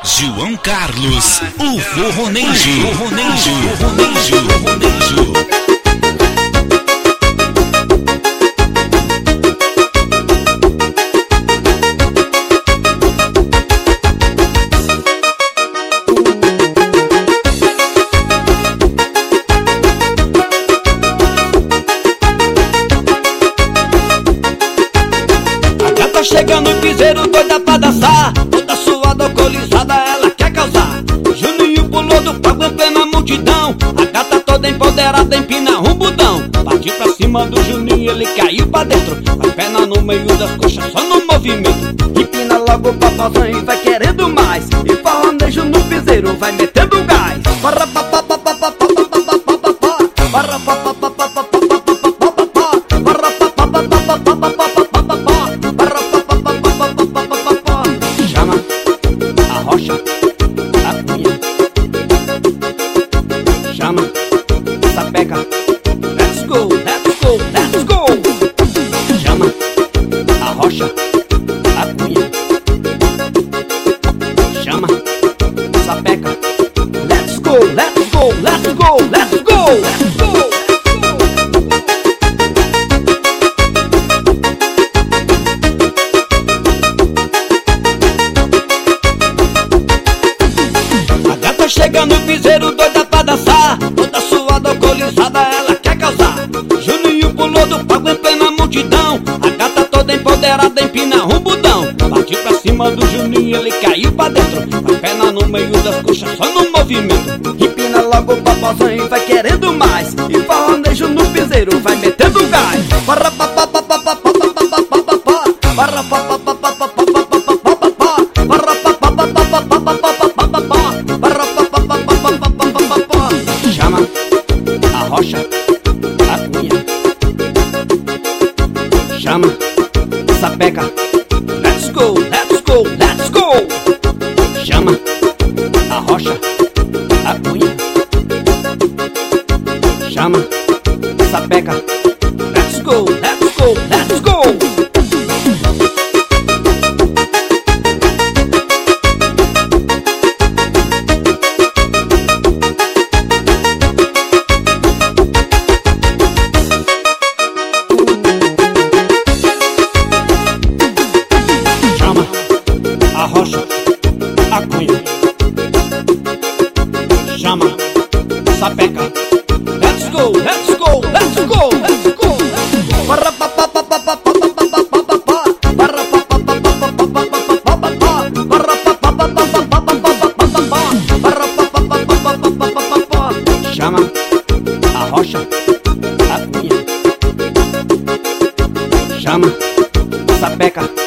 João Carlos, o forronejo. Chega no piseiro doida pra dançar, toda suada, alcoolizada, ela quer causar. Juninho pulou do palco em plena multidão, a gata toda empoderada empina um budão. Partiu pra cima do Juninho, ele caiu pra dentro, com a perna no meio das coxas, só no movimento. Empina logo o papazão e vai querendo mais, e forronejo no piseiro, vai metendo gás. Barra pa pa pa pa pa pa pa pa pa pa pa, barra pa pa pa pa pa pa pa pa pa pa, barra pa pa pa pa pa pa pa pa pa. Chama a rocha, a cunha. Chama sapeca. Let's go, let's go, let's go. Chama a rocha, a cunha. Chama sapeca. Let's go, let's go, let's go, let's go, let's go. Chega no piseiro doida pra dançar, toda suada, alcoolizada, ela quer causar. Juninho pulou do palco em plena multidão, a gata toda empoderada empina um budão. Partiu pra cima do Juninho, ele caiu pra dentro, a perna no meio das coxas, só no movimento. Empina logo o papazão e vai querendo mais, e forronejo no piseiro, vai metendo gás. Barra pa pa pa pa pa pa pa pa pa pa pa, barra pa pa pa pa pa pa pa pa pa pa pa, barra pa pa pa pa pa pa pa pa pa pa pa, barra pa. Chama a rocha, a cunha. Chama sapeca. Let's go, let's go, let's go. Chama a rocha, a cunha. Chama sapeca. Let's go, let's go, let's go. A rocha, a cunha. Chama sapeca. Let's go, let's go, let's go, let's go. Barra pa pa pa pa pa pa pa pa pa pa pa, barra pa pa pa pa pa pa pa pa pa pa, barra pa pa pa pa pa pa pa pa pa pa pa, barra pa pa pa pa pa pa pa pa pa. Chama a rocha, a cunha. Chama sapeca.